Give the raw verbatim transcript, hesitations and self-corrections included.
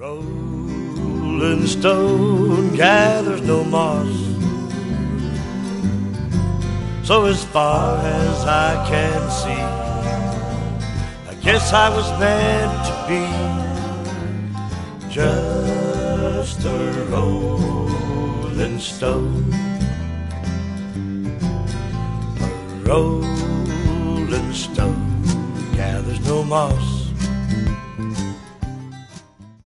Rolling stone gathers no moss, so as far as I can see, I guess I was meant to be just a rolling stone. A rolling stone gathers no moss,